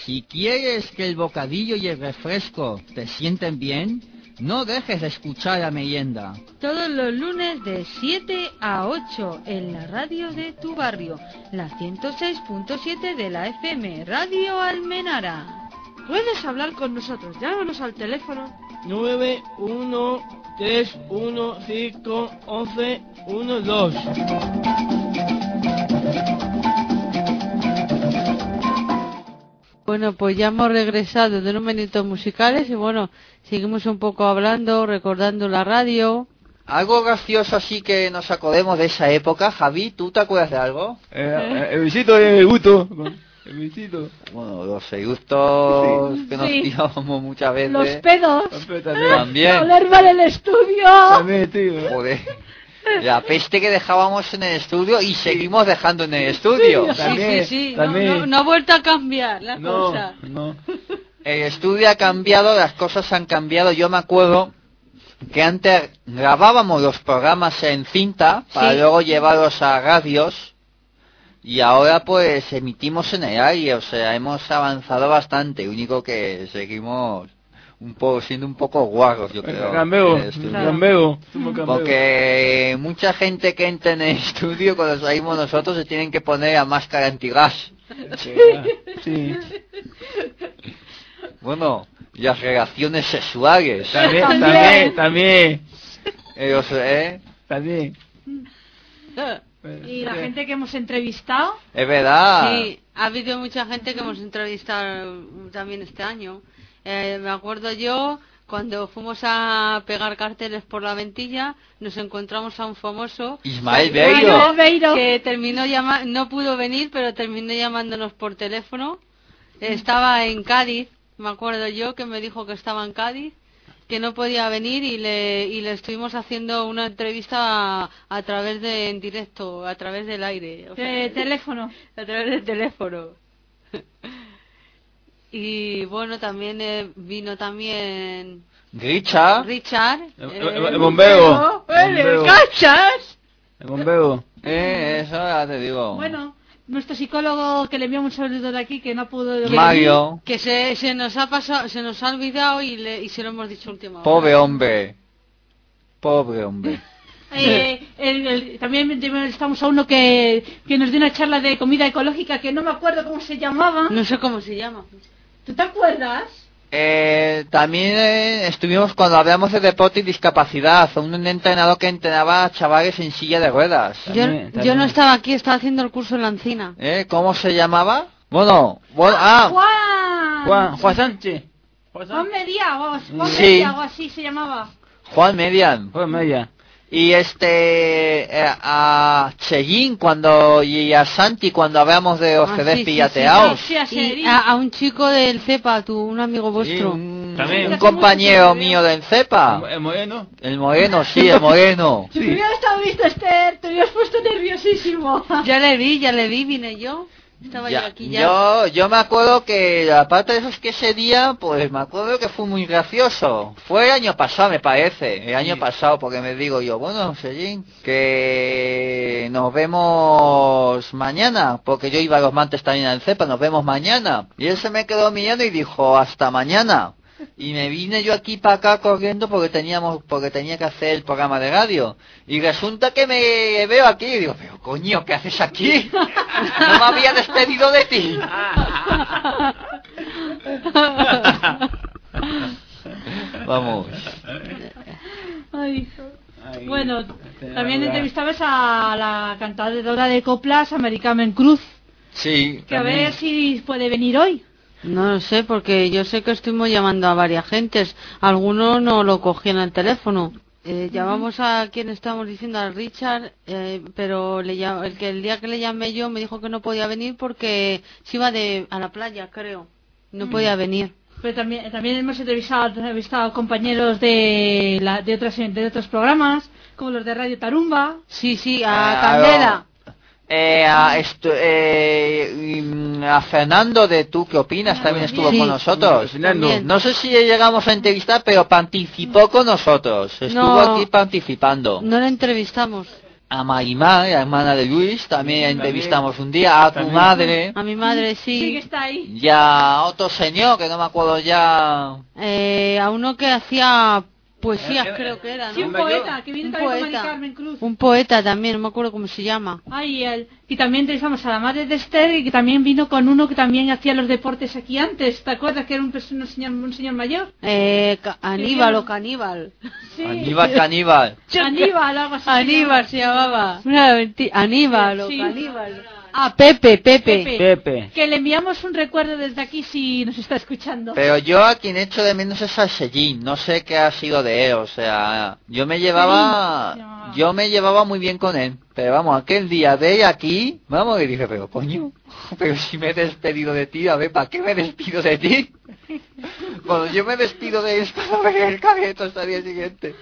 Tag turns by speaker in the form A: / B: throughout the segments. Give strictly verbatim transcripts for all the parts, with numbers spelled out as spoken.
A: Si quieres que el bocadillo y el refresco te sienten bien, no dejes de escuchar a Merienda.
B: Todos los lunes de siete a ocho en la radio de tu barrio, la ciento seis punto siete de la F M, Radio Almenara.
C: Puedes hablar con nosotros, llámanos al teléfono
D: nueve uno tres uno cinco once doce.
E: Bueno, pues ya hemos regresado de unos minutos musicales y bueno, seguimos un poco hablando, recordando la radio.
A: Algo gracioso así que nos acordemos de esa época. Javi, ¿tú te acuerdas de algo?
F: Eh, el besito de gusto. El besito.
A: Bueno, los gustos
C: sí.
A: que nos
C: sí.
A: tirábamos muchas veces.
C: Los pedos.
A: También.
C: Oler mal el estudio.
F: También, tío.
A: Joder. La peste que dejábamos en el estudio y seguimos dejando en el estudio.
E: Sí,
F: también,
E: sí, sí.
F: también.
E: No, no, no ha vuelto a cambiar la
F: no,
E: cosa.
F: No.
A: El estudio ha cambiado, las cosas han cambiado. Yo me acuerdo que antes grabábamos los programas en cinta para
E: Sí.
A: luego llevarlos a radios y ahora pues emitimos en el aire. O sea, hemos avanzado bastante. Lo único que seguimos un poco siendo un poco guarros, yo creo.
F: Cambeo,
A: en el estudio.
F: cambeo.
A: Porque mucha gente que entra en el estudio cuando salimos nosotros se tienen que poner a máscara antigas.
F: Sí.
A: Bueno, y las relaciones sexuales.
F: También, también, también.
A: Eh, o sea, ¿eh?
F: También.
C: Y la gente que hemos entrevistado.
A: Es verdad.
E: Sí, ha habido mucha gente que hemos entrevistado también este año. Eh, me acuerdo yo, cuando fuimos a pegar carteles por la Ventilla, nos encontramos a un famoso...
A: Ismael
C: Beiro. Beiro.
E: Que terminó llama no pudo venir, pero terminó llamándonos por teléfono. Estaba en Cádiz, me acuerdo yo, que me dijo que estaba en Cádiz, que no podía venir y le, y le estuvimos haciendo una entrevista a, a través de, en directo, a través del aire. O sea,
C: De teléfono.
E: a través del teléfono. Y bueno, también eh, vino también
A: Richard.
E: Richard.
F: El,
E: eh,
F: el, el bombeo.
C: El
F: El bombeo.
C: cachas.
F: El bombeo.
A: Eh, eso ya te digo.
C: Bueno, nuestro psicólogo que le envió un saludo de aquí que no pudo venir.
A: Mario.
E: que se, se nos ha pasado, se nos ha olvidado y, le, y se lo hemos dicho última hora.
A: Pobre hombre. Pobre hombre.
C: Eh, el, el, también estamos a uno que, que nos dio una charla de comida ecológica que no me acuerdo cómo se llamaba.
E: No sé cómo se llama.
C: ¿Tú te acuerdas?
A: Eh, también eh, estuvimos cuando hablamos de deporte y discapacidad. Un entrenador que entrenaba a chavales en silla de ruedas.
E: Yo,
F: También,
E: yo
F: también.
E: no estaba aquí, estaba haciendo el curso en la Encina.
A: ¿Eh? ¿Cómo se llamaba? Bueno, bueno ah,
C: Juan.
F: Juan, Juan Sánchez. Juan
C: Juan
F: Sánchez.
C: Media, o Juan
A: Sí.
C: Media, o así se llamaba.
A: Juan Median.
F: Juan Media.
A: Y este eh, a Cheyín cuando y a Santi cuando hablamos de los
E: Ah,
A: C Ds
E: sí, sí,
A: pirateados.
C: Sí, así
E: Y a, a un chico del CEPA, tu, un amigo
A: Sí,
E: vuestro.
A: un,
F: También.
A: un compañero mío del CEPA.
F: El, el moreno.
A: El moreno, sí, el moreno.
C: Si hubieras estado visto, Esther, te hubieras puesto nerviosísimo.
E: Ya le vi, ya le vi, vine yo. Estaba
A: Ya,
E: yo aquí ya.
A: yo, yo me acuerdo que, aparte de eso, es que ese día, pues me acuerdo que fue muy gracioso. Fue el año pasado, me parece. El año
F: Sí.
A: pasado, porque me digo yo, bueno, Sellín, que nos vemos mañana, porque yo iba a los martes también al CEPA, nos vemos mañana. Y él se me quedó mirando y dijo, hasta mañana. Y me vine yo aquí para acá corriendo porque teníamos porque tenía que hacer el programa de radio. Y resulta que me veo aquí y digo, pero coño, ¿qué haces aquí? No me había despedido de ti. Vamos.
C: Ay.
F: Ay,
C: Bueno,
F: te
C: también
F: habla.
C: entrevistamos a la cantadora de coplas, Americamen Cruz,
A: Sí.
C: que a
F: También.
C: ver si puede venir hoy.
E: No lo sé, porque yo sé que estuvimos llamando a varias gentes. Algunos no lo cogían al teléfono. Eh, llamamos a quien estamos diciendo, al Richard, eh, pero le llam- el que el día que le llamé yo me dijo que no podía venir porque se iba de a la playa, creo. No podía venir.
C: Pero también, también hemos entrevistado, entrevistado compañeros de, la, de, otras, de otros programas, como los de Radio Tarumba.
E: Sí, sí, a
A: Ah,
E: Candela.
A: Eh, a, esto, eh, y, a Fernando de Tú qué opinas también estuvo
E: Sí.
A: con nosotros.
F: Fernando.
E: También.
A: No sé si llegamos a entrevistar, pero participó con nosotros. Estuvo
E: No.
A: aquí participando.
E: No le entrevistamos.
A: a Marimar, la hermana de Luis, también la
F: También.
A: entrevistamos un día, a tu
F: También.
A: madre,
E: A mi madre
C: Sí, que
E: sí.
C: está ahí.
A: y a otro señor, que no me acuerdo ya...
E: Eh, a uno que hacía poesías,
F: Eh, eh,
E: creo que era,
C: Sí,
E: ¿no?
C: un
F: mayor.
C: poeta, que viene
E: Un
C: también con Mari
E: poeta.
C: Carmen Cruz.
E: Un poeta también, no me acuerdo cómo se llama.
C: Ay, él. Y también entrevistamos a la madre de Esther, y que también vino con uno que también hacía los deportes aquí antes. ¿Te acuerdas que era un, pers- un señor, un señor mayor?
E: Eh, ca- Aníbal
C: bien.
E: o Caníbal.
C: Sí.
A: Aníbal Caníbal.
C: Aníbal, algo así. se
E: Aníbal se llamaba. Una mentira. Aníbal o
C: Sí.
E: Caníbal. Ah, Pepe, Pepe.
C: Pepe.
F: Pepe.
C: Que le enviamos un recuerdo desde aquí si nos está escuchando.
A: Pero yo a quien echo de menos es a Sellín, no sé qué ha sido de él, o sea, yo me llevaba,
C: Sellín.
A: yo me llevaba muy bien con él, pero vamos, aquel día de él aquí, vamos, y dije, pero coño, pero si me he despedido de ti, a ver, ¿para qué me despido de ti? Cuando yo me despido de él para ver el careto hasta el día siguiente.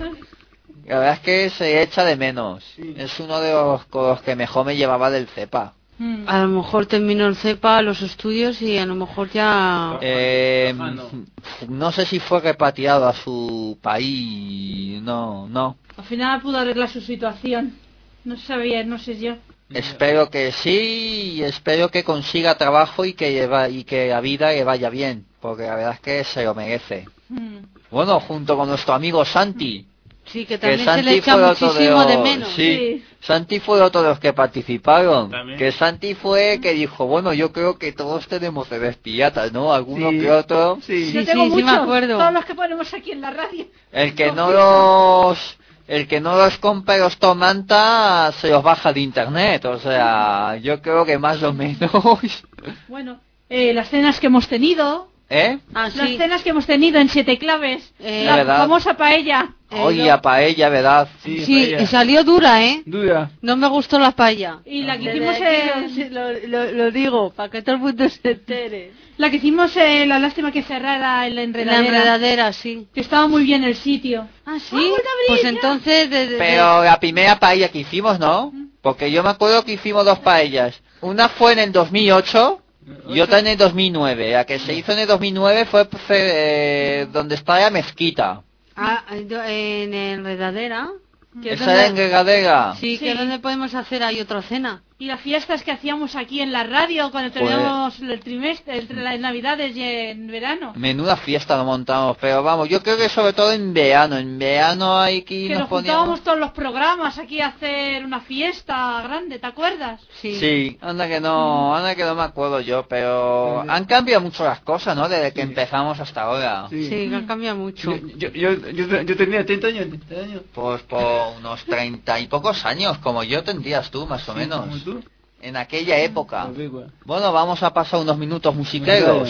A: La verdad es que se echa de menos, es uno de los con los que mejor me llevaba del cepa.
C: Mm.
E: A lo mejor terminó el CEPA, los estudios y a lo mejor ya...
A: Eh,
F: Ah, no.
A: no sé si fue repatriado a su país, no, no.
C: Al final pudo arreglar su situación. No sabía, no sé yo.
A: Espero que sí y espero que consiga trabajo y que lleva, y que la vida le vaya bien, porque la verdad es que se lo merece.
C: Mm.
A: Bueno, junto con nuestro amigo Santi,
E: Sí, que
A: que
E: también se
A: Santi
E: le echa
A: fue otro de
E: muchísimo
A: los,
E: de menos.
A: sí,
C: Sí.
A: Santi fue otro de los que participaron.
F: También.
A: Que Santi fue el que dijo, bueno, yo creo que todos tenemos C Ds piratas, ¿no? Alguno
F: Sí.
A: que otro.
F: Sí.
C: Yo
E: Sí,
C: tengo
E: sí, sí me
C: muchos,
E: acuerdo.
C: todos los que ponemos aquí en la radio.
A: El que no los el que no los compre los tomanta se los baja de internet, o sea, yo creo que más o menos.
C: Bueno, eh, las cenas que hemos tenido,
A: ¿Eh?
E: Ah,
C: las
E: sí.
C: cenas que hemos tenido en Siete Claves,
E: Eh,
C: la
A: ¿verdad?
C: famosa paella.
E: Eh,
A: Oye,
E: lo-
A: a paella, ¿verdad?
F: Sí,
E: Sí,
F: paella.
E: y salió dura, ¿eh?
F: Dura.
E: No me gustó la paella.
C: Y la que
E: Desde
C: hicimos,
E: aquí
C: eh,
E: lo, lo- lo digo, para que todo el mundo se entere.
C: la que hicimos, eh, la lástima que cerrara en la
E: La
C: enredadera,
E: enredadera, sí.
C: que estaba muy bien el sitio.
E: Ah, sí.
C: Ah, vuelve a abrir,
E: Pues
C: ya.
E: entonces... de- de-
A: Pero la primera paella que hicimos, ¿no? Porque yo me acuerdo que hicimos dos paellas. Una fue en el dos mil ocho y otra en el dos mil nueve. La que se hizo en el dos mil nueve fue pues, eh, donde está la mezquita.
E: Ah, yo- en enredadera. Que es
A: ¿Esa era en
E: donde-
A: Gregadera?
E: Sí, que
C: Sí.
E: es donde podemos hacer ahí otra cena.
C: Y las fiestas que hacíamos aquí en la radio cuando terminamos el trimestre, entre las navidades y en verano.
A: Menuda fiesta nos montamos, pero vamos, yo creo que sobre todo en verano. En verano hay que
C: Que
A: nos
C: nos
A: poníamos...
C: juntábamos todos los programas aquí a hacer una fiesta grande, ¿te acuerdas?
E: Sí.
A: Sí, anda que no, anda que no me acuerdo yo, pero han cambiado mucho las cosas, ¿no? Desde que empezamos hasta ahora.
F: Sí.
E: Sí, que cambia mucho.
F: Yo, yo, yo, yo, yo tenía treinta años. treinta años.
A: Pues por unos treinta y pocos años, como yo tendrías tú, más o
F: Sí,
A: menos.
F: como tú.
A: En aquella época.
F: Pues igual.
A: Bueno, vamos a pasar unos minutos musiqueros.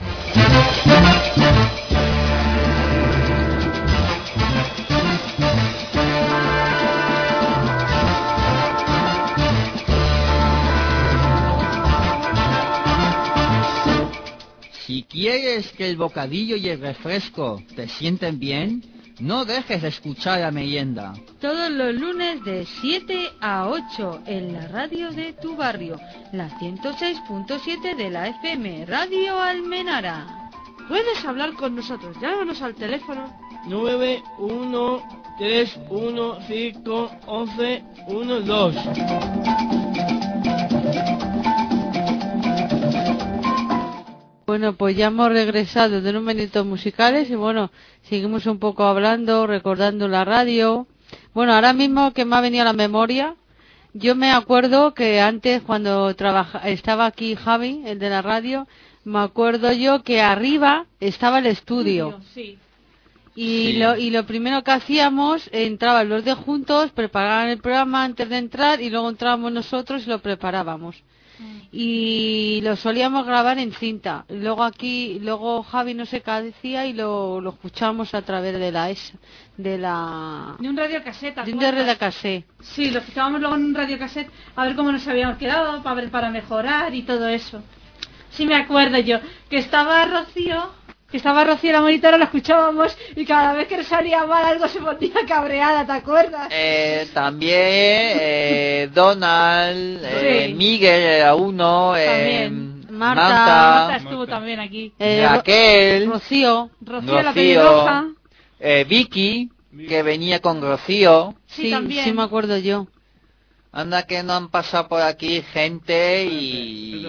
A: Si quieres que el bocadillo y el refresco te sienten bien, no dejes de escuchar la merienda.
B: Todos los lunes de siete a ocho en la radio de tu barrio, la ciento seis punto siete de la F M, Radio Almenara.
C: Puedes hablar con nosotros, llámanos al teléfono.
D: nueve uno tres uno cinco once uno dos.
E: Bueno, pues ya hemos regresado de unos minutos musicales y bueno, seguimos un poco hablando, recordando la radio. Bueno, ahora mismo que me ha venido a la memoria, yo me acuerdo que antes cuando trabaja, estaba aquí Javi, el de la radio, me acuerdo yo que arriba estaba el estudio.
C: Sí.
E: Y,
A: Sí.
E: lo, y lo primero que hacíamos, entraban los de juntos, preparaban el programa antes de entrar y luego entrábamos nosotros y lo preparábamos. Y lo solíamos grabar en cinta. Y luego aquí, luego Javi no sé qué decía y lo, lo escuchamos a través de la S, de la...
C: De un radiocasete.
E: de un D R de cassette.
C: Sí, lo escuchábamos luego en un radiocasete a ver cómo nos habíamos quedado, para ver, para mejorar y todo eso. Sí me acuerdo yo, que estaba Rocío, que estaba Rocío la monitora, la escuchábamos y cada vez que nos salía mal algo se ponía cabreada, ¿te acuerdas?
A: Eh, también eh, Donald, eh,
C: Sí.
A: Miguel era uno, eh,
C: También.
E: Marta.
C: Marta estuvo
F: Marta.
C: también aquí.
E: Eh,
A: Raquel,
E: Rocío.
C: Rocío, la
A: Rocío,
C: pelirroja.
A: eh, Vicky, que venía con Rocío,
C: Sí,
E: Sí,
C: también.
E: sí me acuerdo yo.
A: Anda que no han pasado por aquí gente y...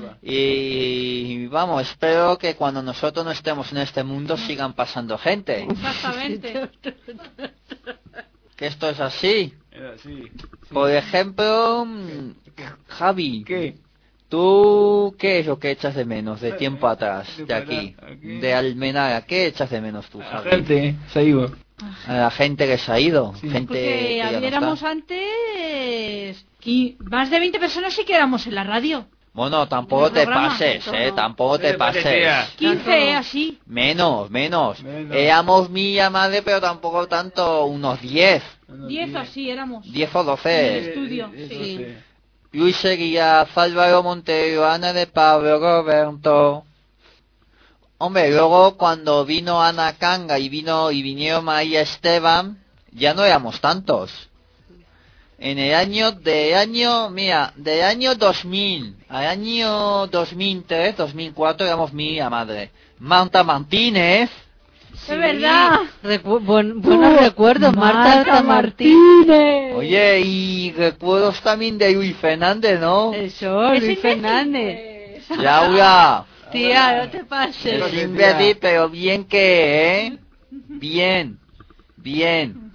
A: Y vamos, espero que cuando nosotros no estemos en este mundo sigan pasando gente.
C: Exactamente.
A: Que esto es así.
F: Era así. Sí.
A: Por ejemplo, mm, Javi,
F: ¿Qué?
A: ¿tú qué es lo que echas de menos de tiempo atrás, de
F: Tiempo
A: aquí,
F: atrás, aquí.
A: de Almenara? ¿Qué echas de menos tú,
F: La
A: Javi?
F: gente se ha ido.
A: A la gente que se ha ido,
F: Sí.
A: gente
C: Porque
A: que ya no
C: éramos
A: está.
C: antes qui- más de veinte personas sí que éramos en la radio.
A: Bueno, tampoco
C: el
A: te
C: programa,
A: pases,
C: todo.
A: eh, tampoco te
F: Eh, vale,
A: pases.
F: tía.
C: quince, así.
A: Menos, menos.
F: Menos.
A: Éramos mía madre, pero tampoco tanto, unos diez,
C: diez o así éramos.
A: diez o
C: Sí.
A: doce.
C: estudio,
F: Eh,
C: sí.
F: eso sí.
A: Luis Seguía, Álvaro Montero, Ana de Pablo, Roberto. Hombre, luego cuando vino Ana Canga y vino y vinieron María Esteban, ya no éramos tantos. En el año de año, mira, de año dos mil al año dos mil tres, dos mil cuatro éramos mía madre. Marta Martínez,
C: Es verdad.
E: Recu- buen- buenos recuerdos, Marta, Marta Martín.
C: Martínez.
A: oye, y recuerdos también de Luis Fernández, ¿no?
E: Eso,
C: Es
E: Luis
C: imbécil,
E: Fernández.
C: pues.
A: Laura,
E: Tía, no te pases.
A: es imbécil, pero bien que, ¿eh? Bien, bien.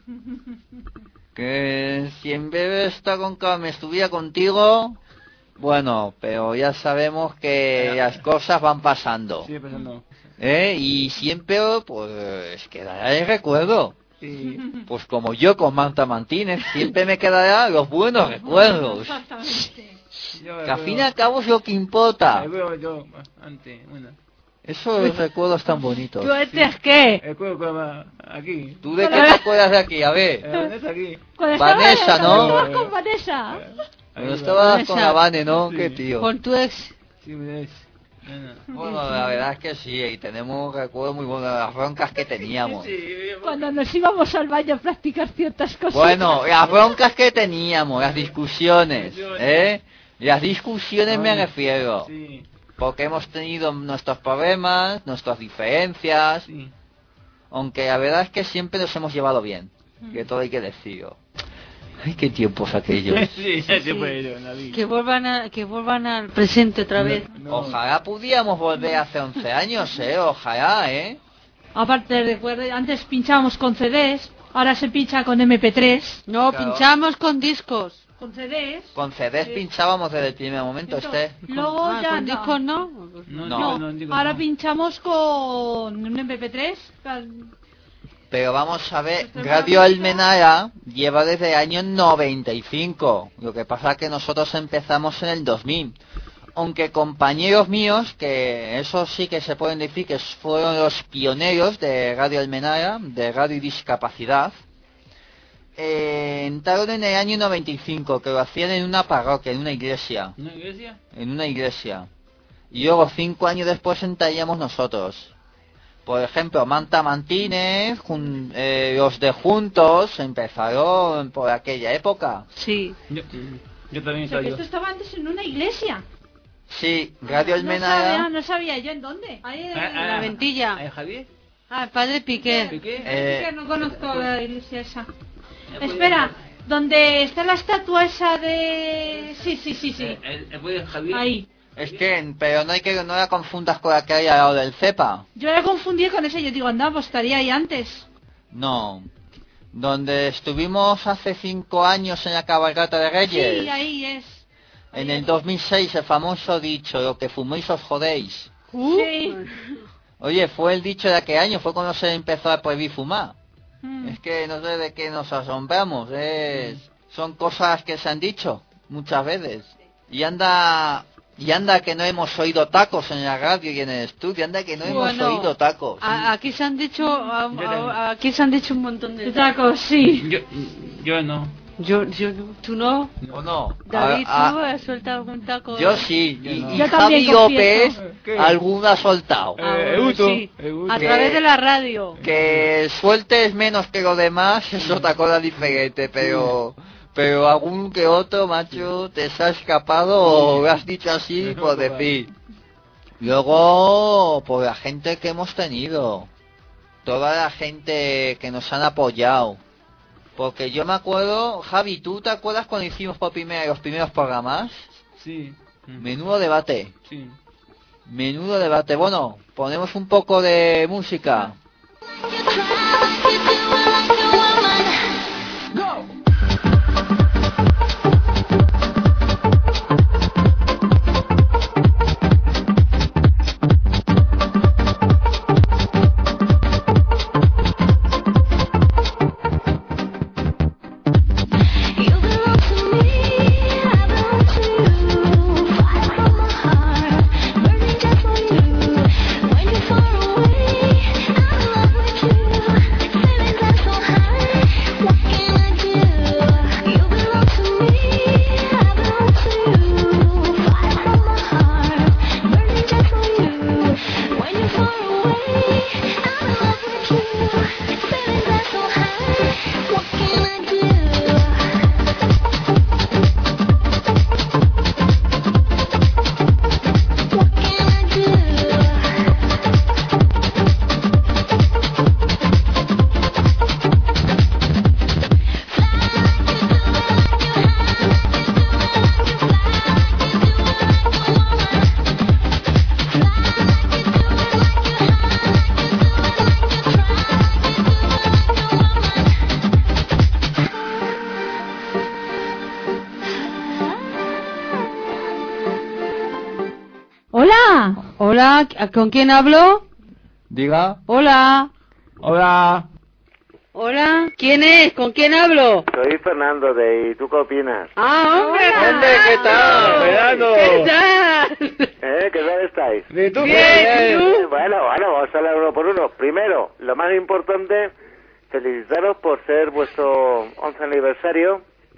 A: Que si en vez de estar con Carmen estuviera contigo, bueno, pero ya sabemos que las cosas van pasando,
F: Sigue pasando.
A: ¿eh? Y siempre, pues, quedará el recuerdo.
F: Sí.
A: Pues como yo con Marta Martínez, siempre me quedarán los buenos recuerdos.
C: Exactamente.
F: Yo,
A: Que al fin y al cabo es lo que importa.
F: El juego yo, antes, bueno.
A: Esos recuerdos tan bonitos.
E: ¿Tú antes qué?
F: El juego como aquí.
A: ¿Tú de qué te acuerdas de aquí? A
F: Eh,
A: ver.
F: Vanessa aquí.
C: Cuando
A: Vanessa,
C: estaba-
A: ¿no?
C: cuando estabas con Vanessa.
A: Cuando
F: va.
A: estabas
E: Vanessa.
A: con la Vane, ¿no?
F: Sí.
A: Qué tío.
E: Con tu ex.
F: Sí, me es. No, no.
A: Bueno, la verdad es que sí, y tenemos recuerdos muy buenos de las broncas que teníamos.
C: Cuando nos íbamos al baño a practicar ciertas cosas.
A: Bueno, las broncas que teníamos, las discusiones, ¿eh? Las discusiones me refiero.
F: Sí,
A: Porque hemos tenido nuestros problemas, nuestras diferencias,
F: sí.
A: aunque la verdad es que siempre nos hemos llevado bien, que todo hay que decirlo. Ay, qué tiempos aquellos.
F: Sí, ya se puede ir, David.
E: Que vuelvan, a, que vuelvan al presente otra vez.
F: No.
A: Ojalá pudiéramos volver hace once años, ¿eh? Ojalá, ¿eh?
C: Aparte, recuerda, antes pinchábamos con C Ds, ahora se pincha con M P tres.
E: No,
A: Claro.
E: pinchamos con discos.
C: Con C Ds.
A: Con C Ds pinchábamos desde el primer momento, este.
C: Luego
E: Ah,
C: ya
E: con
C: no.
E: discos no.
F: No,
A: No.
F: no, no, digo
C: Ahora
F: no.
C: pinchamos con un M P tres.
A: Pero vamos a ver, Radio Almenara lleva desde el año noventa y cinco. Lo que pasa es que nosotros empezamos en el dos mil. Aunque compañeros míos, que eso sí que se pueden decir que fueron los pioneros de Radio Almenara, de Radio y Discapacidad, eh, entraron en el año noventa y cinco, que lo hacían en una parroquia, en una iglesia.
F: ¿Una iglesia?
A: En una iglesia. Y luego cinco años después entraríamos nosotros. Por ejemplo, Marta Martínez, jun- eh, los de Juntos empezaron por aquella época.
E: Sí.
F: Yo, yo también
C: O sea,
F: estaba
C: que
F: yo.
C: esto estaba antes en una iglesia.
A: Sí, Radio
C: No sabía,
A: Almenara.
C: no sabía yo en dónde. Ahí en
F: Ah, ah,
E: La Ventilla.
F: ¿Eh, Javier?
E: Ah, el padre Piqué.
F: ¿Piqué?
A: Eh,
C: Es que no conozco la iglesia esa. Espera, donde está la estatua esa de... Sí, sí, sí, sí.
F: ¿El, el, el Javier?
C: Ahí.
A: Es que, pero no hay que no la confundas con la que hay al lado del CEPA.
C: Yo la confundí con ese. Yo digo, anda, pues estaría ahí antes.
A: No. Donde estuvimos hace cinco años en la cabalgata de Reyes.
C: Sí, ahí es.
A: En el dos mil seis, el famoso dicho, lo que fuméis os jodéis.
C: Sí.
A: Oye, fue el dicho de aquel año, fue cuando se empezó a prohibir fumar.
C: Mm.
A: Es que no sé de qué nos asombramos, es... son cosas que se han dicho muchas veces. Y anda, y anda que no hemos oído tacos en la radio y en el estudio, anda que no hemos
E: Bueno,
A: oído tacos.
E: A- aquí se han dicho, a- a- aquí se han dicho un montón de
C: De tacos, sí.
F: Yo, yo no.
E: Yo, yo, tú no.
A: ¿O no?
E: David,
A: A-
E: tú
A: a-
E: has soltado algún taco.
A: yo sí, y,
F: no.
A: y
C: Yo también
A: Javi López
C: confieso.
F: ¿Qué?
A: alguna ha soltado.
E: Ah,
F: Eh,
E: bueno,
F: Uto,
E: sí.
F: eh, Uto.
E: A
A: Que-
E: través de la radio.
A: Que sueltes menos que lo demás es otra cosa diferente, pero pero algún que otro, macho, te se ha escapado o lo has dicho así por decir. Luego, por la gente que hemos tenido, toda la gente que nos han apoyado, Porque yo me acuerdo, Javi, ¿tú te acuerdas cuando hicimos por primera, los primeros programas?
F: Sí. Mm.
A: Menudo debate.
F: Sí.
A: Menudo debate. Bueno, ponemos un poco de música.
E: Hola, ¿con quién hablo?
A: Diga.
E: Hola.
F: Hola.
E: Hola, ¿quién es? ¿Con quién hablo?
G: Soy Fernando de ¿Y tú qué opinas?
E: Ah, hombre,
A: Hombre, ¿qué tal?
F: Fernando.
E: ¿Qué tal?
G: ¿Eh? ¿Qué tal estáis?
F: ¿Y tú?
E: Bien,
F: qué?
E: ¿y tú?
G: Bueno, bueno, vamos a hablar uno por uno. Primero, lo más importante, felicitaros por ser vuestro once aniversario,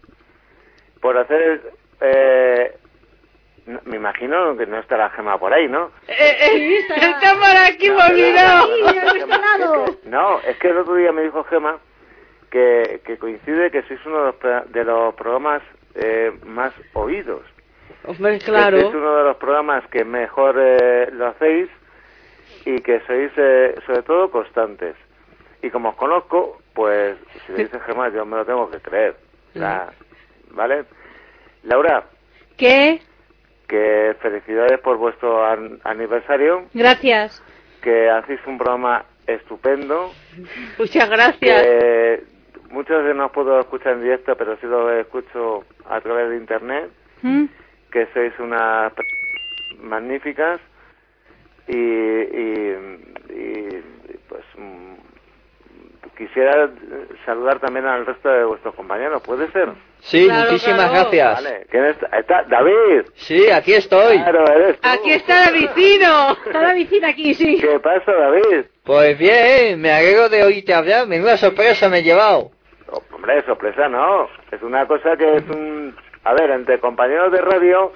G: por hacer... Eh, no, me imagino que no estará Gemma por ahí, ¿no?
E: Eh, eh, está por aquí,
G: No,
E: me he olvidado.
G: Es que, no, es que el otro día me dijo Gemma que, que coincide que sois uno de los, pro- de los programas eh, más oídos.
E: Hombre,
G: Que
E: claro.
G: sois uno de los programas que mejor eh, lo hacéis y que sois eh, sobre todo constantes. Y como os conozco, pues si le dice Gemma yo me lo tengo que creer. La, ¿vale? Laura,
C: ¿Qué?
G: que felicidades por vuestro an- aniversario,
C: Gracias.
G: que hacéis un programa estupendo,
E: Muchas gracias.
G: que muchas veces no os puedo escuchar en directo, pero sí lo escucho a través de internet,
C: ¿Mm?
G: que sois unas personas magníficas y, y, y, pues mm, quisiera saludar también al resto de vuestros compañeros, ¿puede ser?
A: Sí,
E: Claro,
A: muchísimas
E: claro.
A: gracias.
G: Vale, ¿quién está? está? David.
A: Sí, aquí estoy.
G: Claro, eres tú.
E: Aquí está el vecino.
C: Está la visita aquí, sí.
G: ¿Qué pasa, David?
A: Pues bien, me alegro de oírte hablar. Menuda sorpresa me he llevado.
G: Oh, hombre, sorpresa no. Es una cosa que es un... A ver, entre compañeros de radio,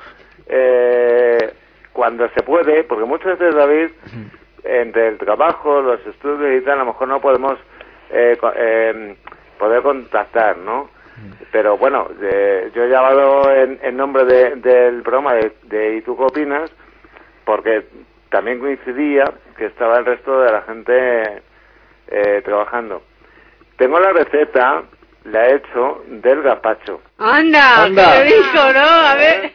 G: eh, cuando se puede, porque muchas veces, David, entre el trabajo, los estudios y tal, a lo mejor no podemos eh, co- eh, poder contactar, ¿no? Pero bueno, eh, yo he llamado en, en nombre de- del programa de, de ¿Y tú qué opinas? Porque también coincidía que estaba el resto de la gente eh, trabajando. Tengo la receta, la he hecho del gazpacho
E: Anda,
A: Anda.
E: ¿qué dijo, no? A ver.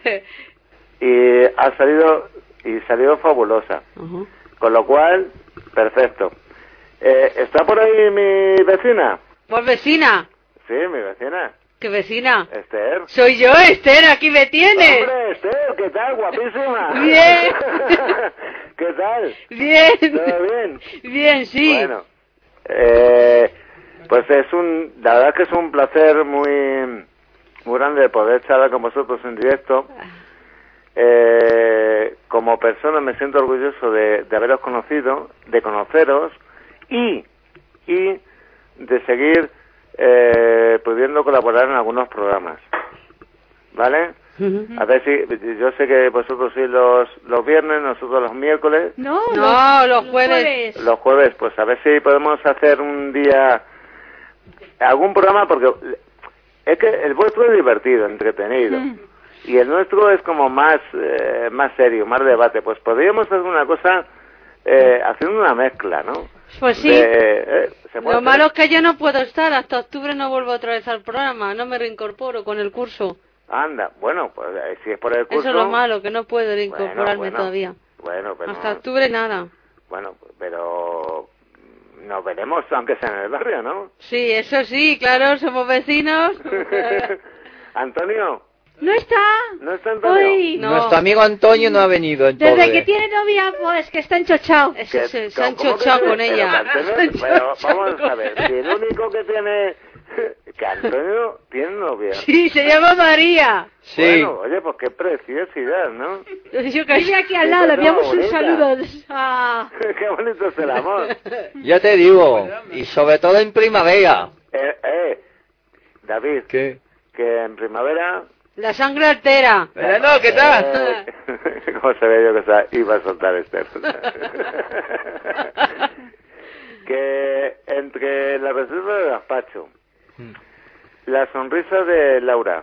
G: y ha salido y salió fabulosa,
E: Ujú.
G: con lo cual perfecto. Eh, ¿Está por ahí mi vecina?
E: Pues vecina.
G: Sí, mi vecina,
E: ¿Qué vecina?
G: Esther.
E: Soy yo, Esther, aquí me tienes.
G: Hombre, Esther, ¿qué tal? Guapísima.
E: Bien.
G: ¿Qué tal?
E: Bien.
G: ¿Todo bien?
E: Bien, sí.
G: Bueno, eh, pues es un, la verdad que es un placer muy, muy grande poder charlar con vosotros en directo. Eh, como persona me siento orgulloso de, de haberos conocido, de conoceros y, y de seguir eh, pudiendo colaborar en algunos programas. ¿Vale?
E: Ujú.
G: A ver si, yo sé que vosotros sois los, los viernes, nosotros los miércoles.
C: No,
E: No, los jueves.
G: Los jueves, pues a ver si podemos hacer un día algún programa, porque es que el vuestro es divertido, entretenido,
C: Mm.
G: y el nuestro es como más eh, más serio, más debate. Pues podríamos hacer una cosa eh, haciendo una mezcla, ¿no?
E: Pues sí.
G: de- eh, ¿se puede
E: Lo
G: hacer?
E: malo es que yo no puedo estar. Hasta octubre no vuelvo otra vez al programa. No me reincorporo con el curso.
G: Anda, bueno, pues eh, si es por el curso...
E: Eso es lo malo, que no puedo
G: bueno,
E: reincorporarme
G: bueno,
E: todavía.
G: Bueno, pero...
E: Hasta octubre nada.
G: Bueno, pero... Nos veremos, aunque sea en el barrio, ¿no?
E: Sí, eso sí, claro, somos vecinos.
G: Antonio,
C: No está.
G: ¿no está Antonio?
C: Uy,
E: No.
A: Nuestro amigo Antonio no ha venido, el
C: desde
A: pobre.
C: que tiene novia, pues que está enchochado.
E: Ese
G: Que-
E: se, se
G: ¿cómo-
E: han
G: cómo que
E: chochado
G: tiene-
E: con
G: pero
E: ella.
G: que Antonio- pero vamos a ver, si el único que tiene... Que Antonio tiene novia.
E: Sí, se llama María.
A: Sí.
G: Bueno, oye, pues qué preciosidad, ¿no?
E: Yo que-
C: Vive aquí al
G: Qué
C: lado, le
G: cosa
C: enviamos un
G: bonita.
C: saludo. Ah,
G: Qué bonito es el amor.
A: Ya te digo, y sobre todo en primavera.
G: Eh, eh, David,
F: ¿Qué?
G: que en primavera...
E: La sangre altera.
F: Pero no, ¿qué tal?
G: Eh, ¿Cómo se ve yo que sa- iba a soltar este? Que entre la reserva de Gazpacho, la sonrisa de Laura,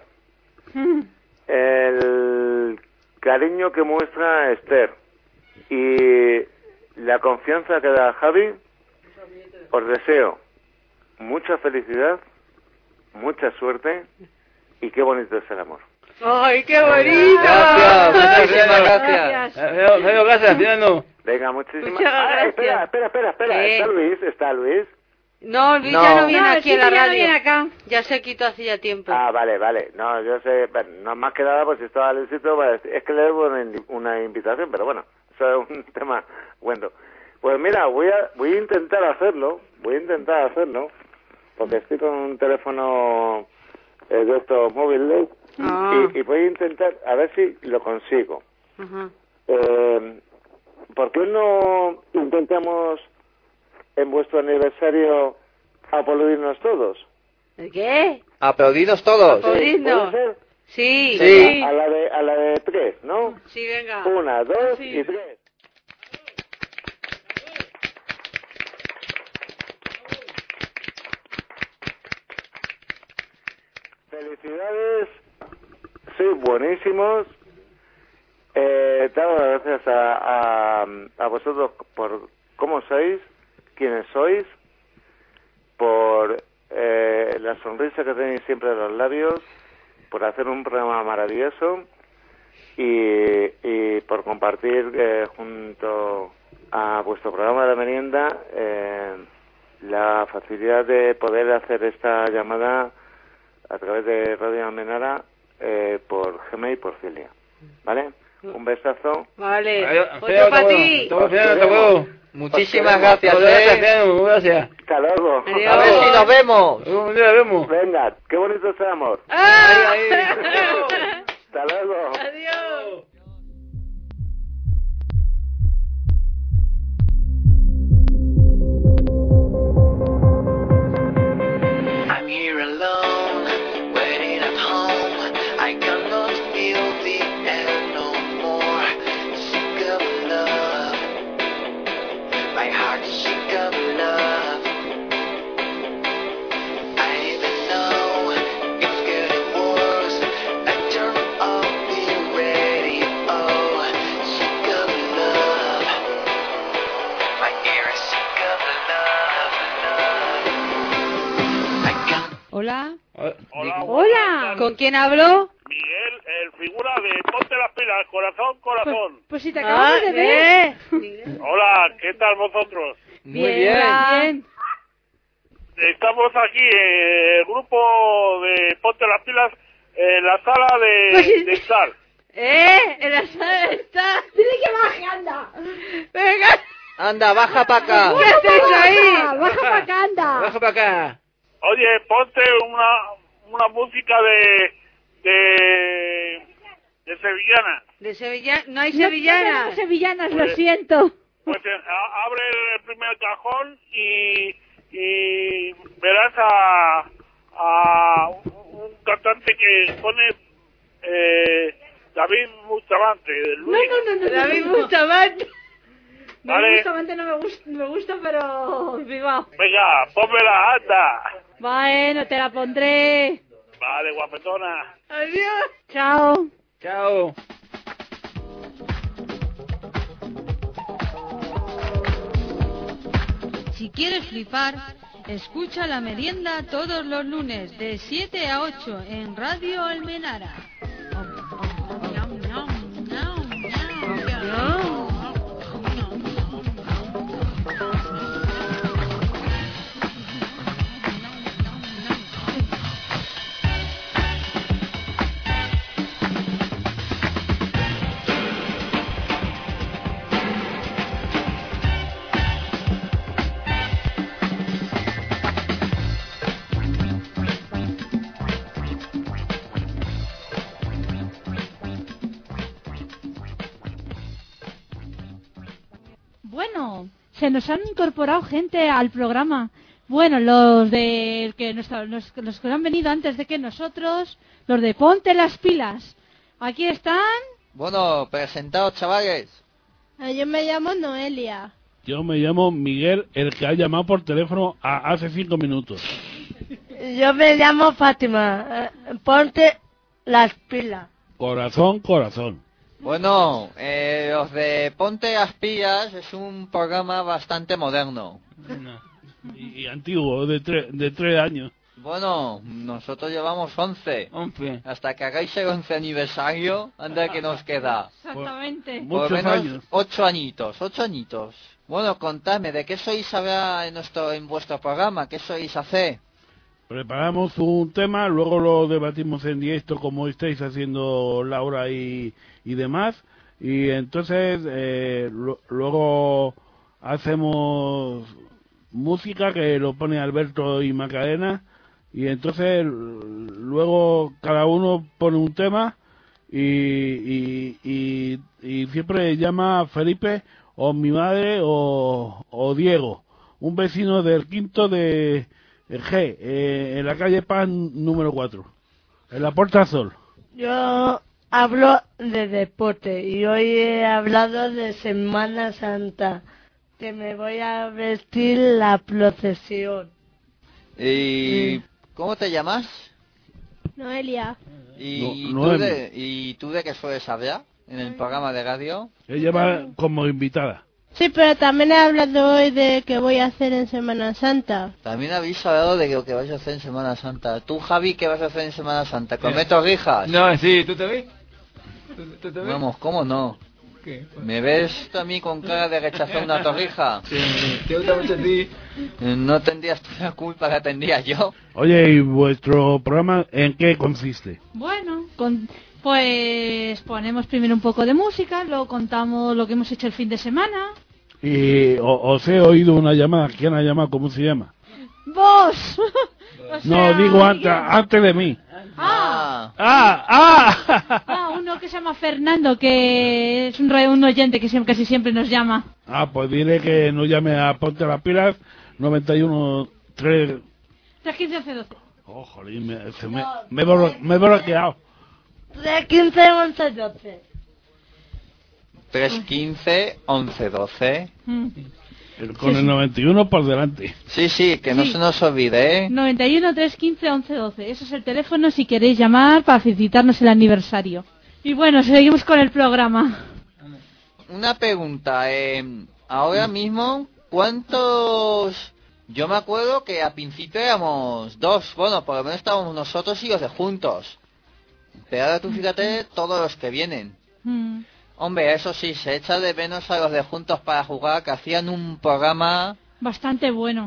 G: el cariño que muestra Esther y la confianza que da Javi, os deseo mucha felicidad, mucha suerte y qué bonito es el amor.
E: ¡Ay, qué bonito!
A: Gracias, muchísimas gracias.
C: gracias.
F: Adiós, adiós, gracias, tirando.
G: Venga, muchísimas
E: Muchas
G: Ah,
E: gracias.
G: espera, espera, espera, espera.
E: ¿Qué?
G: Está Luis, está Luis.
E: No, Luis
A: No.
E: ya no viene
C: no,
E: aquí
C: el
E: a la
C: Chiqui ya no
E: radio.
C: viene acá.
E: Ya se quitó hacía tiempo.
G: Ah, vale, vale. No, yo sé, bueno, no más que nada, pues si estaba Luisito, pues, es que le debo una, indi- una invitación, pero bueno, eso es un tema bueno. Pues mira, voy a, voy a intentar hacerlo, voy a intentar hacerlo, porque estoy con un teléfono eh, de estos móviles
E: Ah.
G: y, y voy a intentar a ver si lo consigo.
E: Ajá.
G: Eh, ¿Por qué no intentamos en vuestro aniversario aplaudirnos todos?
E: ¿El qué?
A: Aplaudidos todos.
E: Aplaudirnos.
G: ¿Puede ser?
E: Sí.
A: Sí.
G: A la de, a la de tres, ¿no?
E: Sí, venga.
G: Una, dos
C: Sí.
G: y tres. Felicidades, sois buenísimos. Eh, damos las gracias a, a, a vosotros por cómo sois, quiénes sois, por eh, la sonrisa que tenéis siempre en los labios, por hacer un programa maravilloso y, y por compartir eh, junto a vuestro programa de la merienda eh, la facilidad de poder hacer esta llamada a través de Radio Almenara eh, por Gmail y por Celia. ¿Vale? Un besazo.
E: Vale.
F: Adiós,
E: Otro
F: feo,
E: para
F: hasta
E: ti.
F: luego. Hasta luego, hasta luego.
A: Muchísimas
G: Os
A: gracias,
F: Gracias,
A: eh.
F: feo, gracias.
G: Hasta luego.
E: Adiós.
A: A ver si nos vemos.
F: Un día vemos.
G: Venga, qué bonito es el amor.
E: ¡Ah!
G: Hasta luego.
E: Adiós.
H: I'm here alone, waiting at home. I cannot feel the air no more. Sick of love, my heart is sick of love. I even know it's getting worse. I turn off the radio. Sick of love, my ear is sick of love. I can't.
B: Hola.
I: Hola.
C: Hola.
E: ¿Con quién habló?
I: Miguel, el figura de Ponte las pilas, corazón, corazón.
C: Pues si te acabamos de ver.
E: eh.
I: Hola, ¿qué tal vosotros?
F: Muy bien.
C: Bien.
I: Estamos aquí, eh, el grupo de Ponte las pilas, en la sala de,
C: Pues sí.
I: de estar.
E: ¿Eh? En la sala está.
C: Dile que baje, anda.
E: Venga.
A: Anda, baja para acá.
E: ¿Qué haces ahí?
C: Baja, baja para acá, anda.
F: Baja para acá.
I: Oye, ponte una, una música de, de, de sevillana.
E: De Sevilla. No hay
C: No- No
E: sevillanas.
C: tenemos sevillanas, lo
I: Pues-
C: siento.
I: Pues eh, a- abre el primer cajón y, y verás a, a un, un cantante que pone eh, David Bustamante. de
C: No,
I: Luis.
C: no, no, no.
E: David
C: no, no.
E: Bustamante.
C: No,
I: Vale.
C: justamente no me gusta, me gusta, pero viva.
I: Venga, pónmela, anda.
C: Bueno, te la pondré.
I: Vale, guapetona.
E: Adiós.
C: Chao.
F: Chao.
B: si quieres flipar, escucha La Merienda todos los lunes de siete a ocho en Radio Almenara.
C: Bueno, se nos han incorporado gente al programa. Bueno, los de que nos, los, los que han venido antes de que nosotros, los de Ponte las Pilas. Aquí están.
A: Bueno, presentados, chavales.
J: Yo me llamo Noelia.
K: Yo me llamo Miguel, el que ha llamado por teléfono a hace cinco minutos.
J: Yo me llamo Fátima. Eh, Ponte las Pilas.
K: Corazón, corazón.
A: Bueno, eh, los de Ponte las Pilas es un programa bastante moderno.
K: Y, y antiguo, de, tre, de tres años.
A: Bueno, nosotros llevamos once.
F: once.
A: Hasta que hagáis el once aniversario, anda que nos queda.
C: Exactamente.
A: Por
K: Muchos
A: lo menos
K: años.
A: ocho añitos, ocho añitos. Bueno, contadme, ¿de qué sois ahora en, nuestro, en vuestro programa? ¿Qué sois hacer?
K: Preparamos un tema, luego lo debatimos en directo como estáis haciendo Laura y, y demás. Y entonces eh, lo, luego hacemos música que lo pone Alberto y Macarena. Y entonces luego cada uno pone un tema y, y, y, y siempre llama Felipe o mi madre o, o Diego, un vecino del quinto de G, eh, en la calle Pan número cuatro, en la Puerta Sol.
J: Yo hablo de deporte y hoy he hablado de Semana Santa, que me voy a vestir la procesión.
A: ¿Y sí. cómo te llamas?
J: Noelia.
A: ¿Y,
K: No,
A: tú,
K: Noemi.
A: de, ¿Y tú de qué sueles hablar en el programa de radio?
K: Ella va como invitada.
J: Sí, pero también he hablado hoy de qué voy a hacer en Semana Santa.
A: También habéis hablado de lo que vais a hacer en Semana Santa. ¿Tú, Javi, qué vas a hacer en Semana Santa? ¿Comer torrijas?
F: No, sí, ¿tú te ves? ¿Tú, tú te ves?
A: Vamos, ¿cómo no?
F: ¿Qué?
A: ¿Me ves tú a mí con cara de rechazar una torrija?
F: Sí, te gusta mucho a ti.
A: No tendrías tú la culpa, la tendría yo.
K: Oye, ¿y vuestro programa en qué consiste?
C: Bueno, con, pues ponemos primero un poco de música, luego contamos lo que hemos hecho el fin de semana.
K: Y o- os he oído una llamada. ¿Quién ha llamado? ¿Cómo se llama?
C: ¡Vos! O sea,
K: No, digo antes,
C: Miguel.
K: antes de mí.
C: Ah,
K: ¡Ah! ¡Ah!
C: ah, uno que se llama Fernando, que es un, re- un oyente que siempre, casi siempre nos llama.
K: Ah, pues diré que no llame a Ponte las Pilas noventa y uno tres.
C: tres quince once doce.
K: Oh, jolín, me, se me, me, he blo- me he bloqueado.
J: tres quince once doce.
A: tres quince once doce.
C: Mm.
K: El- Con el noventa y uno por delante.
A: Sí, sí, que no
C: Sí.
A: se nos olvide, ¿eh?
C: noventa y uno, tres quince, once doce. Ese es el teléfono si queréis llamar para felicitarnos el aniversario. Y bueno, seguimos con el programa.
A: Una pregunta, eh, ahora mismo, ¿cuántos...? Yo me acuerdo que al principio éramos dos, bueno, por lo menos estábamos nosotros y los de juntos. Pero ahora tú fíjate todos los que vienen.
C: Mm.
A: Hombre, eso sí, se echa de menos a los de Juntos para Jugar, que hacían un programa...
C: Bastante bueno.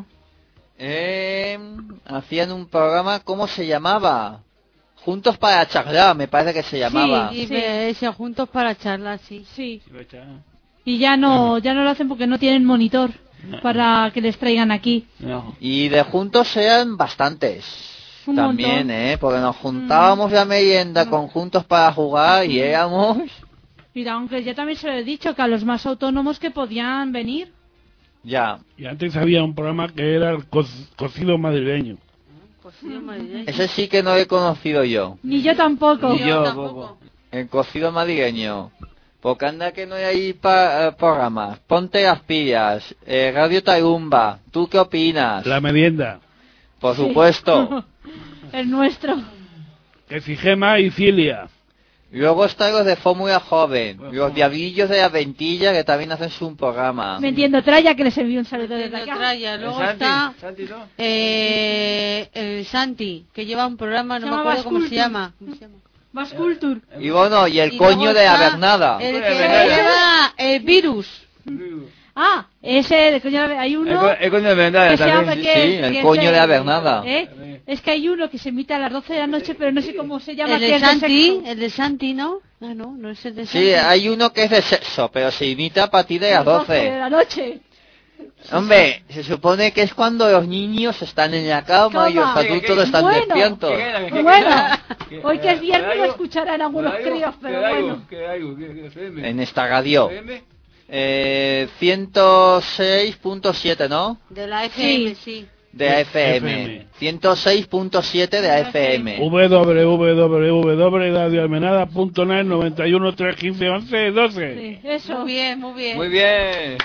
A: Eh, hacían un programa, ¿cómo se llamaba? Juntos para Charlar, me parece que se llamaba.
E: Sí, y
C: Sí.
E: ve- ese juntos para charlar, sí.
C: Sí. Y ya no, ya no lo hacen porque no tienen monitor para que les traigan aquí.
F: No.
A: Y de Juntos eran bastantes.
C: Un
A: También,
C: montón.
A: ¿eh? Porque nos juntábamos la merienda con Juntos para Jugar y éramos...
C: Mira, aunque ya también se lo he dicho que a los más autónomos que podían venir.
A: Ya.
K: Y antes había un programa que era el co- cocido madrileño.
E: Cocido madrileño.
A: Ese sí que no lo he conocido yo.
C: Ni yo tampoco.
F: Ni yo,
E: tampoco.
F: poco.
A: El cocido madrileño. Porque anda que no hay ahí pa- eh, programas. Ponte las pillas. Eh, Radio Tarumba. ¿Tú qué opinas?
K: La merienda.
A: Por supuesto.
C: El nuestro.
K: Que si Gema y Cilia.
A: Luego están los de Fórmula Joven, los diablillos de la Ventilla que también hacen su programa.
C: Me entiendo, Traya, que les envío un saludo desde
E: Entiendo,
C: acá.
E: Traya. Luego
F: Santi,
E: está
F: Santi, ¿no?
E: eh, el Santi, que lleva un programa, no
C: Se
E: me
C: llama
E: acuerdo cómo se
C: Bascultur.
E: llama. ¿Cómo se llama?
C: Más Culture.
A: Y bueno, y el
E: Y
A: coño
E: luego
A: de la
E: está
A: Bernada.
E: El
F: Bueno,
E: que
F: Bernada.
E: lleva el virus.
C: Ah, ese, el coño de- hay
F: El,
C: uno
F: co- el coño de Bernada
C: que se llama
F: también.
A: Sí,
C: que,
A: sí, el
C: que
A: coño
C: es
A: de la Bernada.
C: ¿eh? Es que hay uno que se emite a las doce de la noche, pero no sé cómo se llama.
E: El
C: que
E: de
C: es de
E: Santi,
C: sexo.
E: el de Santi, ¿no? Ah, no, no es el de Santi.
A: Sí, hay uno que es de sexo, pero se imita a partir de las
C: de
A: doce.
C: la noche.
A: Hombre, se supone que es cuando los niños están en la cama y los
C: Cama.
A: adultos están
C: Bueno.
A: despiertos.
C: Bueno, hoy que es viernes lo escucharán algunos
F: ¿Queda algo?
C: críos, pero
F: ¿Queda algo?
C: bueno.
F: ¿Queda algo? ¿Queda- queda F M?
A: En esta radio.
F: F M?
A: Eh, ciento seis punto siete, ¿no?
E: De la F M, sí.
A: De A F M.
K: F M.
A: ciento seis punto siete de A F M.
K: w w w punto radio almenada punto net noventa y uno tres quince once doce.
C: Sí, eso.
E: Muy bien, muy bien.
A: Muy bien.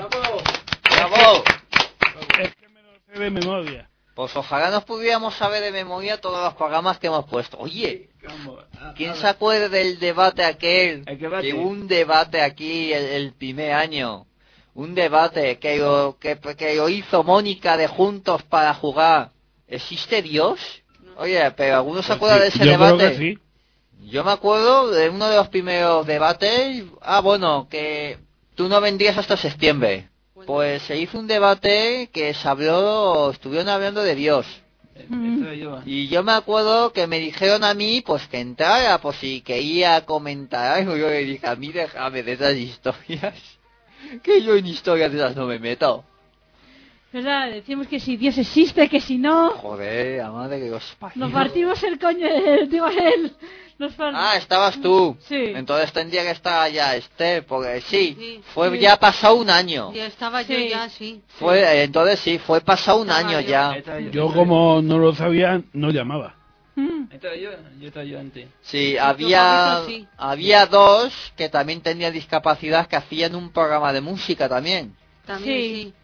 A: Bravo.
K: Es que me lo sé de memoria.
A: Pues ojalá nos pudiéramos saber de memoria todos los programas que hemos puesto. Oye, ¿quién se acuerda del debate aquel?
F: ¿El debate?
A: Que hubo un debate aquí el, el primer año. Un debate que lo, que, que lo hizo Mónica de Juntos para jugar. ¿Existe Dios? Oye, pero ¿alguno se acuerda de ese
K: Yo
A: debate?
K: creo que sí.
A: Yo me acuerdo de uno de los primeros debates. Ah, bueno, que tú no vendrías hasta septiembre. Pues se hizo un debate que se habló, estuvieron hablando de Dios.
F: Eso yo.
A: Y yo me acuerdo que me dijeron a mí, pues que entrara, pues si quería comentar algo. Yo le dije, a mí déjame de esas historias. Que yo en historias de esas no me meto.
C: ¿Verdad? Decimos que si Dios existe, que si no,
A: Joder, la madre que los parió.
C: nos partimos el coño, eh, digo él. Nos par-
A: Ah, estabas tú.
C: Sí.
A: Entonces tendría que estar ya Esther, porque sí,
E: Sí,
A: fue
C: sí.
A: ya pasado un año.
E: Y estaba yo
C: Sí.
E: ya, sí.
A: Fue, eh, entonces sí, fue pasado un
E: Estaba
A: año
E: yo.
A: ya.
F: Estaba yo.
K: Yo como no lo sabía, no llamaba.
C: Mm.
F: Estaba yo, yo estaba yo antes.
A: Sí,
E: tú
A: había,
E: has dicho sí.
A: había dos que también tenían discapacidad que hacían un programa de música también.
E: También
C: Sí.
E: sí.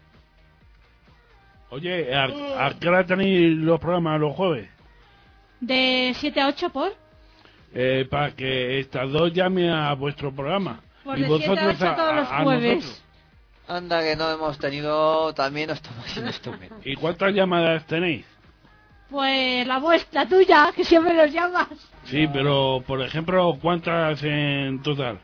K: Oye, ¿a, a qué hora tenéis los programas los jueves?
C: De siete a ocho por.
K: Eh, para que estas dos llamen a vuestro programa.
C: Pues
K: y
C: de siete a
K: vosotros
C: ocho todos los
K: a, a
C: jueves.
K: nosotros.
A: Anda que no hemos tenido, también nos estamos haciendo estupendo.
K: ¿Y cuántas llamadas tenéis?
C: Pues la vuestra, tuya, que siempre nos llamas.
K: Sí, pero por ejemplo, ¿cuántas en total?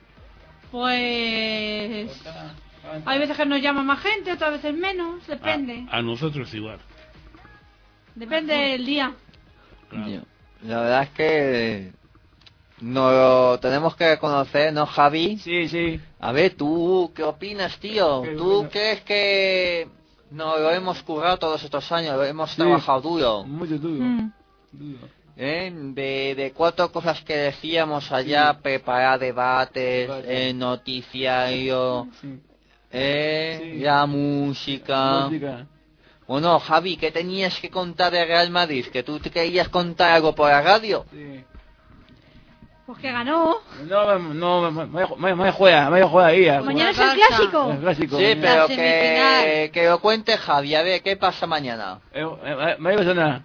C: Pues. Hay veces que nos llama más gente, otras veces menos, depende.
K: A, a nosotros igual.
C: Depende del día.
K: Claro.
A: La verdad es que no lo tenemos que reconocer, ¿no, Javi?
F: Sí, sí.
A: A ver, ¿tú qué opinas, tío?
F: Qué
A: ¿Tú
F: bueno.
A: crees que no lo hemos currado todos estos años? Lo hemos
F: Sí.
A: trabajado duro,
F: Mucho duro.
C: Mm.
F: Duro.
A: ¿eh? De, de cuatro cosas que decíamos allá, preparar debates,
F: Debate.
A: eh, noticiario,
F: Sí.
A: eh,
F: Sí.
A: la música.
F: Música.
A: Bueno, Javi, ¿qué tenías que contar de Real Madrid? ¿Que tú te querías contar algo por la radio?
F: Sí.
C: Pues que ganó.
F: No, no, no, me, me juega, me juega ahí. a-
C: Mañana es el
E: Barça.
C: clásico.
F: El clásico.
A: Sí,
F: mañana.
A: pero
E: semifinal.
A: que, que lo cuente Javi, a ver, ¿qué pasa mañana?
F: Eh, eh, Me digo nada.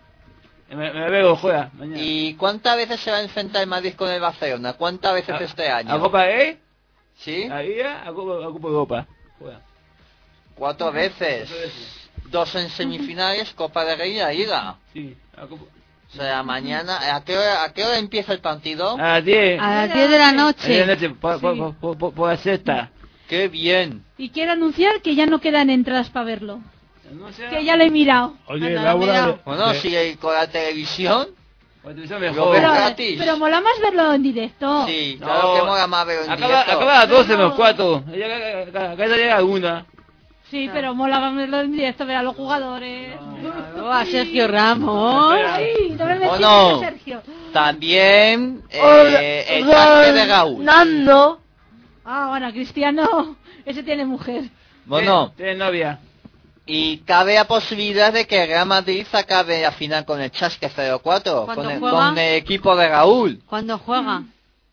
F: Me, me veo, juega. Mañana.
A: ¿Y cuántas veces se va a enfrentar el Madrid con el Barcelona? ¿Cuántas veces
F: A-
A: este año?
F: ¿A Copa E?
A: ¿Sí?
F: Ahí a Copa, a Copa Europa. Juega.
A: Cuatro veces.
F: Cuatro veces.
A: Dos en semifinales, Copa de Rey y la Liga.
F: Sí, a Copa.
A: O sea, mañana, ¿a qué hora, a qué hora empieza el partido?
F: A las diez.
E: A las diez de la
F: Ahí de
E: noche.
F: noche, por, por,
C: Sí.
F: por, por, por, por la sexta.
A: ¡Qué bien!
C: Y quiero anunciar que ya no quedan entradas para verlo.
F: No sé.
C: Que ya lo he mirado.
K: Oye,
E: Anda,
K: Laura...
E: mira.
K: de-
A: Bueno,
K: de-
A: si con la televisión,
F: La televisión
A: Lo
F: mejor.
A: ves
C: Pero,
A: gratis.
C: pero mola más verlo en directo.
A: sí,
F: No,
A: claro que mola más verlo en
F: Acaba,
A: directo.
F: acaba a las doce
C: No.
F: menos cuatro. Acá ya llega una.
C: Sí, pero mola más verlo en directo, ver a los jugadores.
E: Oh, a Sergio Ramos.
C: Ay, no me metí
A: Bueno.
C: con Sergio.
A: También eh, el tanque de Raúl.
J: Nando.
C: Ah, bueno, Cristiano, ese tiene mujer.
A: Bueno,
F: Tiene novia.
A: y cabe la posibilidad de que Real Madrid acabe la final con el Chasque cero cuatro,
E: ¿Cuándo
A: con el,
E: juega?
A: con el equipo de Raúl.
E: Cuando juega.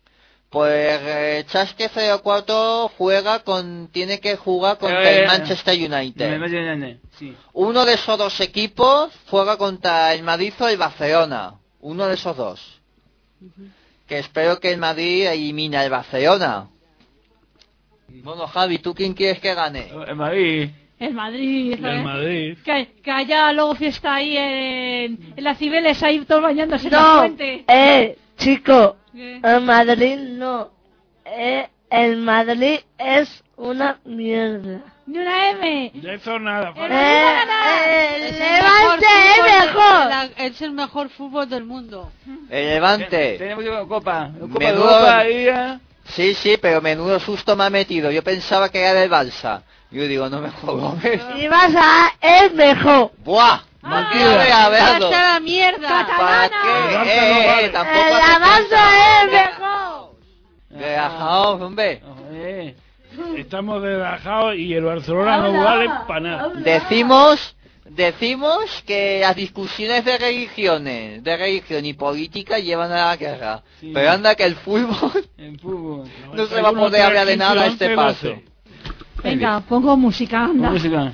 A: Pues eh, Chasque cero cuatro juega con, tiene que jugar contra
F: Eh,
A: el
F: eh,
A: Manchester
F: Me-
A: United.
F: me- me- me- Sí.
A: Uno de esos dos equipos juega contra el Madrid o el Barcelona. Uno de esos dos. que espero que el Madrid elimine al Barcelona. Bueno, Javi, ¿tú quién quieres que gane?
F: El Madrid.
C: El Madrid.
K: El
C: ¿sabes?
K: Madrid.
C: Que, que haya luego fiesta ahí en, en las Cibeles, ahí todos bañándose en la
J: No,
C: fuente.
J: eh, chico,
C: ¿Qué?
J: el Madrid no. Eh, el Madrid es una mierda.
C: Ni una M.
K: De eso nada.
C: El
K: Fran.
C: Madrid va a ganar.
J: Eh,
E: Es
J: el
E: el mejor
J: Levante
E: fútbol
J: es
E: de-
J: mejor.
E: de la- es el mejor fútbol del mundo.
A: El Levante.
F: Tenemos una copa. Una copa de
A: Menudo-
F: Europa ahí ya.
A: Sí, sí, pero menudo susto me ha metido. Yo pensaba que era del Balsa. Yo digo, no me jodo.
J: Y vas a es mejor.
A: ¡Buah!
C: Ah,
A: No quiero
E: ¡Hasta
A: verlo.
E: la mierda!
A: ¿Para
C: Catalana.
A: qué? Eh, eh, eh, tampoco
J: El
A: hace
J: avance
A: falta.
J: es mejor.
A: Relajaos, hombre.
F: Joder.
K: Estamos relajados y el Barcelona no vale para nada.
A: Decimos, decimos que las discusiones de religiones, de religión y política llevan a la guerra.
F: Sí.
A: Pero anda que el fútbol
F: En fútbol.
A: no se va a poder hablar de nada a este paso.
C: Venga, pongo música, anda.
F: Música.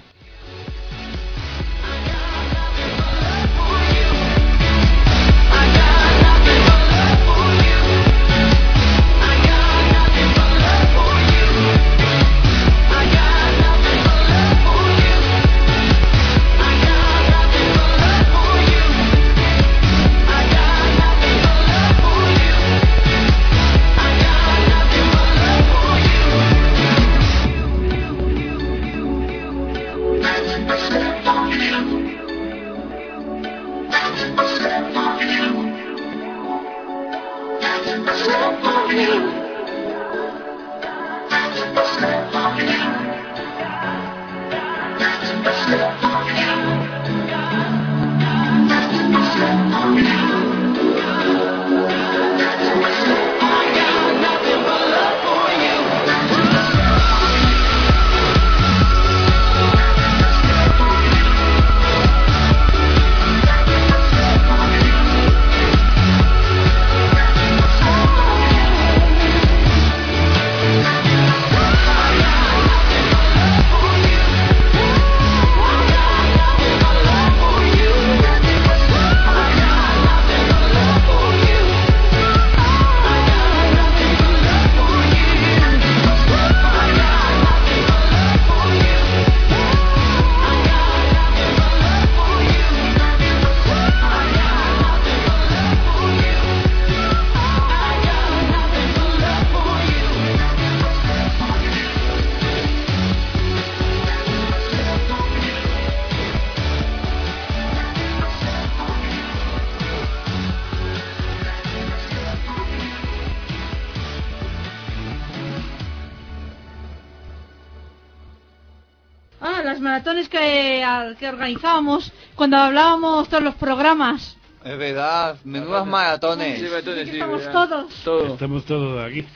C: Ah, las maratones que, al- que organizábamos cuando hablábamos todos los programas.
A: Es verdad, menudas maratones.
F: Sí, maratones,
C: Que
F: sí,
C: estamos
F: verdad.
C: todos.
F: Todo.
K: Estamos todos aquí.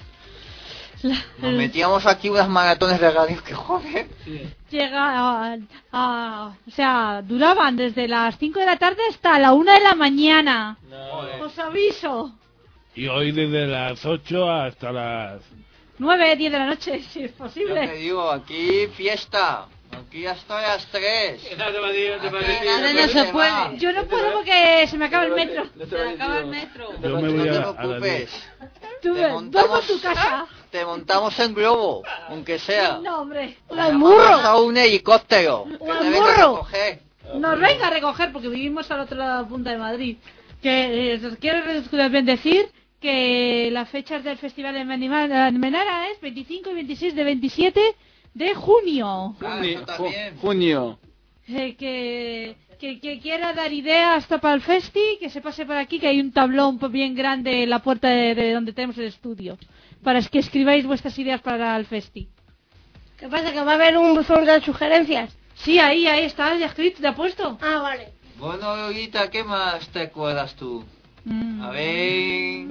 A: Nos metíamos aquí unas maratones de radio que joder.
C: Llega a, a- o sea, duraban desde las cinco de la tarde hasta la una de la mañana. Os aviso.
K: Y hoy desde las ocho hasta las...
C: nueve, diez de la noche, si es
A: Yo te
C: posible.
A: digo, aquí fiesta. Aquí hasta las tres.
E: Ahora no se puede.
C: Yo no puedo porque se me acaba el metro.
E: Se acaba el metro.
K: Yo me
A: No
K: voy
A: te
K: a, a las
A: preocupes.
K: diez.
C: Tú
A: Te
C: ven, duermo
A: montamos,
C: en tu casa.
A: te montamos en globo, aunque sea.
C: No, hombre. O
A: Te
C: en
A: llamamos
C: burro.
A: a un helicóptero. que
C: O
A: te
C: en
A: venga a
C: burro.
A: recoger.
C: Nos venga a recoger porque vivimos a la otra punta de Madrid. Que eh, os quiero decir que las fechas del Festival de Menima- Menara es veinticinco y veintiséis de veintisiete de junio.
A: Ah, eso también.
F: Junio.
C: Eh, que, que, que quiera dar ideas para el festi, que se pase por aquí, que hay un tablón pues, bien grande en la puerta de, de donde tenemos el estudio, para que escribáis vuestras ideas para el festi.
L: ¿Qué pasa? ¿Que va a haber un buzón de sugerencias?
C: Sí, ahí, ahí está, ya escrito, ya puesto.
L: Ah, vale.
A: Bueno, Lolita, ¿qué más te acuerdas tú?
C: Mm,
A: A ver,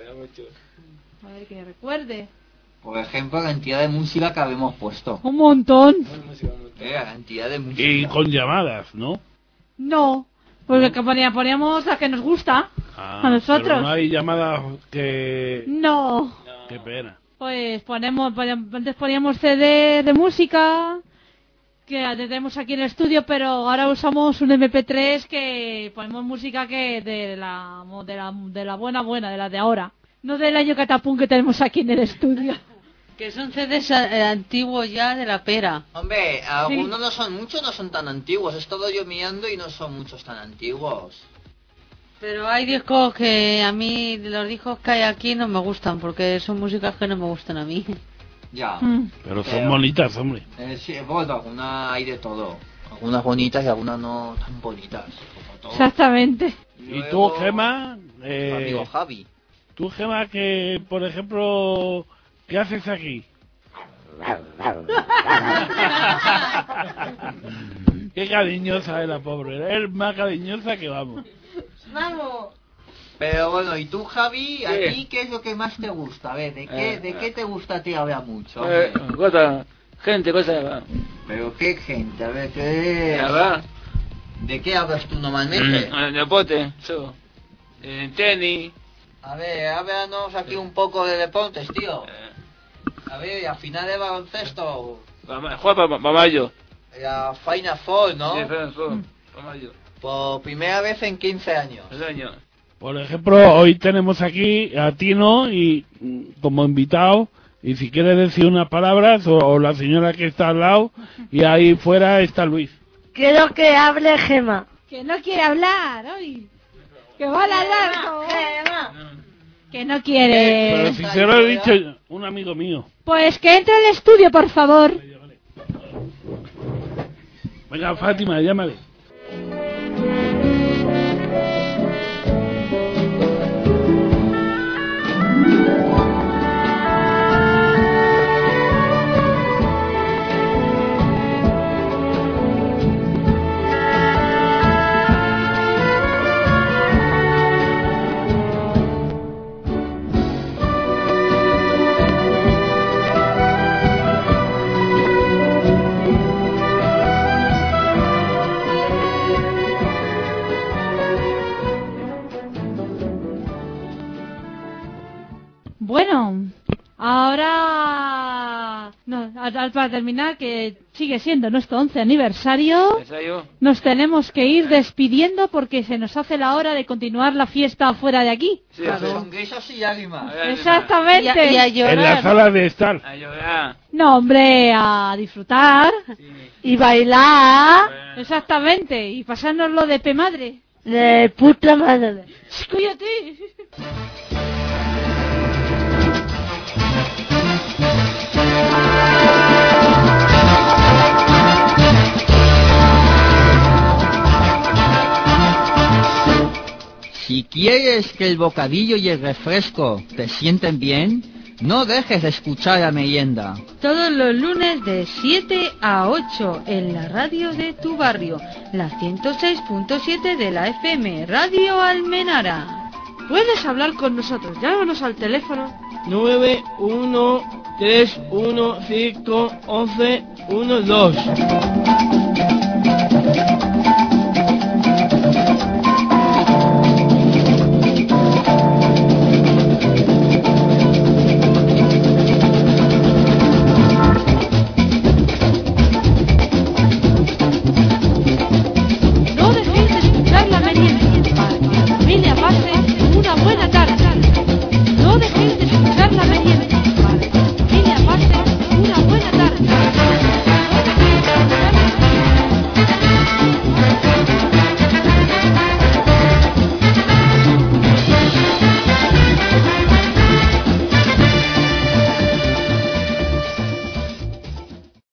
C: a ver, que recuerde.
A: por ejemplo, la cantidad de música que habíamos puesto.
C: Un montón.
A: Eh, la cantidad de música.
K: Y con llamadas, ¿no?
C: No, porque que ponía- poníamos la que nos gusta.
K: Ah,
C: A nosotros.
K: pero no hay llamadas que...
C: No.
K: Qué pena.
C: Pues ponemos, poníamos- antes poníamos C D de música, que tenemos aquí en el estudio, pero ahora usamos un eme pe tres que ponemos música que de la, de la, de la buena buena, de la de ahora. No del año catapum que tenemos aquí en el estudio.
E: Que son C Ds eh, antiguos ya de la pera.
A: Hombre, algunos no son muchos, no son tan antiguos. He estado yo mirando y no son muchos tan antiguos.
E: Pero hay discos que a mí, los discos que hay aquí no me gustan, porque son músicas que no me gustan a mí.
A: Ya.
C: Mm.
K: Pero son
A: Pero-
K: bonitas, hombre.
A: Eh, sí, bueno, algunas hay de todo. Algunas bonitas y algunas no tan bonitas. Como todo.
C: Exactamente.
K: ¿Y tú, Gema?
A: Tu
K: Eh,
A: amigo Javi.
K: tú, Gema, que, por ejemplo, ¿qué haces aquí? Qué cariñosa es la pobre. Es más cariñosa que vamos.
L: Vamos.
A: Pero bueno, ¿y tú, Javi?
F: Sí.
A: ¿A ti qué es lo que más te gusta? A ver, ¿de qué,
F: Eh,
A: de qué te gusta a ti hablar mucho?
F: Eh, cosa, gente, cosa.
A: Pero qué gente, a ver, ¿qué?
F: Ya va.
A: ¿De qué hablas tú normalmente?
F: En el deporte, eso. En tenis.
A: A ver, háblanos aquí un poco de deportes, tío. A ver, a final de baloncesto,
F: Juega para Mayo.
A: la Final Four, ¿no?
F: Sí, para Mayo.
A: Por primera vez en quince años.
F: El año.
K: Por ejemplo, hoy tenemos aquí a Tino y mm, como invitado, y si quiere decir unas palabras, o, o la señora que está al lado, y ahí fuera está Luis.
J: Quiero que hable Gema.
C: Que no quiere hablar hoy. Que va a largo. Que no quiere.
K: Pero si se lo he dicho un amigo mío.
C: Pues que entre al estudio, por favor.
K: Venga, Fátima, llámale.
C: Bueno, ahora no, al- al- para terminar, que sigue siendo nuestro once aniversario,
F: Ensayo.
C: nos tenemos que ir despidiendo porque se nos hace la hora de continuar la fiesta fuera de aquí.
F: Sí,
A: Con risas y lágrimas.
C: Exactamente.
E: Y a, y a
K: En la
E: llorar.
K: sala de estar.
F: A llorar.
C: No, hombre, a disfrutar
J: Y bailar
C: exactamente y pasárnoslo de pe madre.
J: de puta madre.
C: Cuídate.
A: Si quieres que el bocadillo y el refresco te sienten bien, no dejes de escuchar a Merienda.
B: Todos los lunes de siete a ocho en la radio de tu barrio, la ciento seis punto siete de la F M, Radio Almenara.
E: Puedes hablar con nosotros, llámanos al teléfono
D: nueve uno tres uno cinco once uno dos.